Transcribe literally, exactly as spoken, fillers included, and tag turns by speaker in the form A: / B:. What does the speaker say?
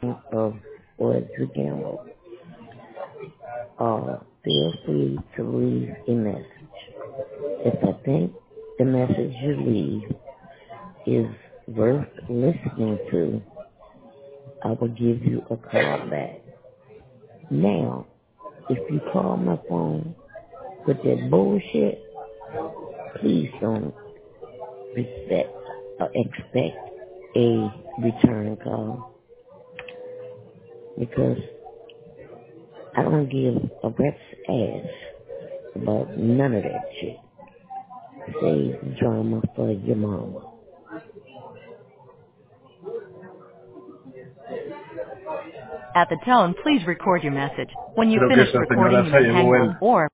A: recording of Audrey Gamble, uh, feel free to leave a message. If I think the message you leave is worth listening to, I will give you a call back. Now, if you call my phone with that bullshit, please don't respect or expect a return call, because I don't give a rat's ass about none of that shit. Save drama for your mama.
B: At the tone, please record your message. When you've
C: Creo que
B: finished
C: esa señora
B: recording, you
C: se
B: may
C: llevó
B: hang up
C: el
B: or